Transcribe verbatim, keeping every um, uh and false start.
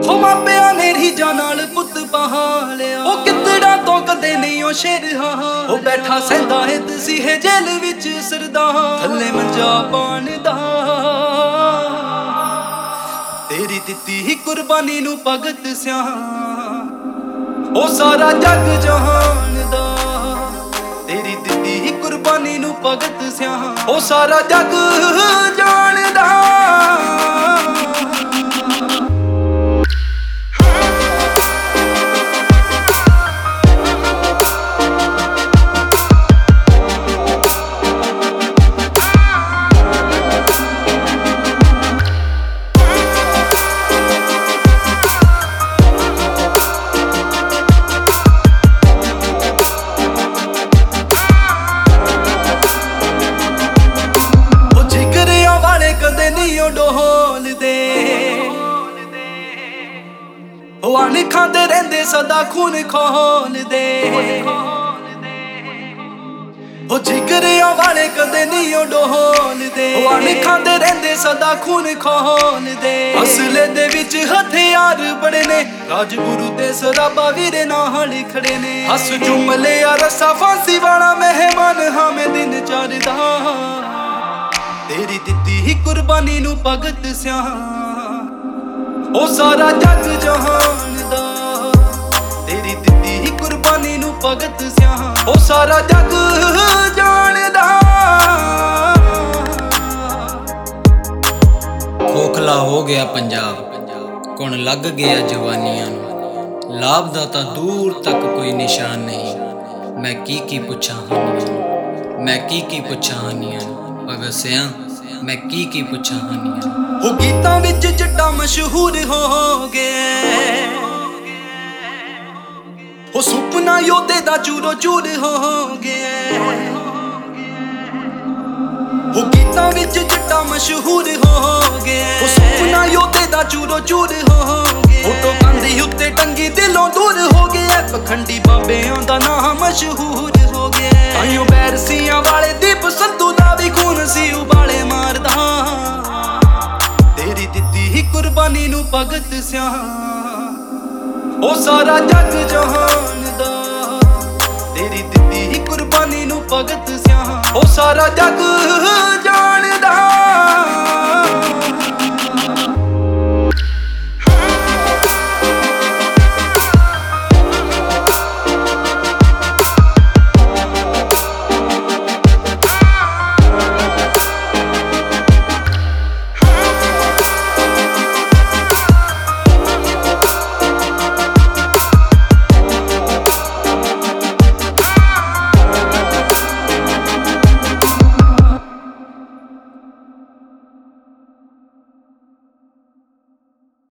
ਹੋ ਮਾਪਿਆਂ ਨੇ ਰੀਝਾਂ ਨਾਲ ਪੁੱਤ ਬਹਾਲਿਆ, ਉਹ ਕਿੱਤੜਾ ਤੋਂ ਕਦੇ ਨਹੀਂ ਉਹ ਸ਼ੇਰ ਹਾਂ। ਉਹ ਬੈਠਾ ਸਹਿੰਦਾ ਹੈ ਤਸੀਹੇ ਜੇਲ੍ਹ ਵਿੱਚ ਸਰਦਾ, ਥੱਲੇ ਮੰਜਾ ਪਾਣਦਾ। ਤੇਰੀ ਦਿੱਤੀ ਹੀ ਕੁਰਬਾਨੀ ਨੂੰ ਭਗਤ ਸਿਆਂ, ਉਹ ਸਾਰਾ ਜੱਗ ਜਹਾਨਦਾ। ਤੇਰੀ ਦਿੱਤੀ ਹੀ ਕੁਰਬਾਨੀ ਨੂੰ ਭਗਤ ਸਿਆਂ, ਉਹ ਸਾਰਾ ਜੱਗ ਜਾਣਦਾ। ਡੋਲਦੇ ਉਹ ਅਣ ਖਾਂਦੇ ਰਹਿੰਦੇ ਸਦਾ ਖੂਨ ਖੋਲਦੇ, ਉਹ ਜਿਗਰਿਆਂ ਵਾਲੇ ਕਦੇ ਨਹੀਂ ਉਹ ਡੋਲਦੇ। ਉਹ ਅਣ ਖਾਂਦੇ ਰਹਿੰਦੇ ਸਦਾ ਖੂਨ ਖੋਲਦੇ, ਅਸਲੇ ਦੇ ਵਿੱਚ ਹਥਿਆਰ ਬੜੇ ਨੇ, ਰਾਜਗੁਰੂ ਤੇ ਸਰਾਬਾ ਵੀਰੇ ਨਾਲ ਖੜੇ ਨੇ। ਹੱਸ ਜੁਮਲੇ ਆ ਰਸਾ ਫਾਂਸੀ ਵਾਲਾ ਮਹਿਮਾਨ ਹਾਂ ਮੈਂ ਦਿਨ ਚੜਦਾ। ਤੇਰੀ ਦਿੱਤੀ ਹੀ ਕੁਰਬਾਨੀ ਨੂੰ ਭਗਤ ਸਿਆਂ, ਉਹ ਸਾਰਾ ਜੱਗ ਜਹਾਨਦਾ। ਤੇਰੀ ਦਿੱਤੀ ਹੀ ਕੁਰਬਾਨੀ ਨੂੰ ਭਗਤ ਸਿਆਂ, ਉਹ ਸਾਰਾ ਜੱਗ ਜਾਣਦਾ। ਖੋਖਲਾ ਹੋ ਗਿਆ ਪੰਜਾਬ, ਕੁਣ ਲੱਗ ਗਿਆ ਜਵਾਨੀਆਂ ਨੂੰ, ਲਾਭ ਦਾ ਤਾਂ ਦੂਰ ਤੱਕ ਕੋਈ ਨਿਸ਼ਾਨ ਨਹੀਂ। ਮੈਂ ਕੀ ਕੀ ਪੁੱਛਾਂ ਹਾਨੀਆਂ ਨੂੰ, ਮੈਂ ਕੀ ਕੀ ਪੁੱਛਾਂ ਹਾਨੀਆਂ ਨੂੰ, ਵਸਿਆ ਮੈਂ ਕੀ ਕੀ ਪੁੱਛਾਂ ਹਾਨੀਆਂ ਨੂੰ। ਉਹ ਗੀਤਾਂ ਵਿੱਚ ਜੱਟਾਂ ਮਸ਼ਹੂਰ ਹੋ ਗਏ, ਉਹ ਸੁਪਨਾ ਯੋਧੇ ਦਾ ਚੂਰੋ ਚੂਰ ਹੋ ਗਿਆ। ਉਹ ਗੀਤਾਂ ਵਿੱਚ ਜੱਟਾਂ ਮਸ਼ਹੂਰ ਹੋ ਗਏ, ਉਹ ਸੁਪਨਾ ਯੋਧੇ ਦਾ ਚੂਰੋ ਚੂਰ ਹੋ ਗਿਆ। ਫੋਟੋ ਕੰਧੀ ਉੱਤੇ ਟੰਗੀ ਦਿਲੋਂ ਦੂਰ ਹੋ ਗਿਆ, ਪਖੰਡੀ ਬਾਬਿਆਂ ਦਾ ਨਾਮ ਮਸ਼ਹੂਰ ਹੋ ਗਿਆ। ਤਾਈਓ ਬੈਰਸੀਆਂ ਵਾਲੇ ਦੀਪ ਸੰਧੂ ਦਾ ਵੀ ਖੂਨ ਸੀ ਉਬਾਲੇ ਮਾਰਦਾ। ਤੇਰੀ ਦਿੱਤੀ ਹੀ ਕੁਰਬਾਨੀ ਨੂੰ ਭਗਤ ਸਿਆਂ, ਉਹ ਸਾਰਾ ਜੱਗ ਜਹਾਨਦਾ। ਤੇਰੀ ਦਿੱਤੀ ਹੀ ਕੁਰਬਾਨੀ ਨੂੰ ਭਗਤ ਸਿਆਂ, ਉਹ ਸਾਰਾ ਜੱਗ ਜਾਣਦਾ।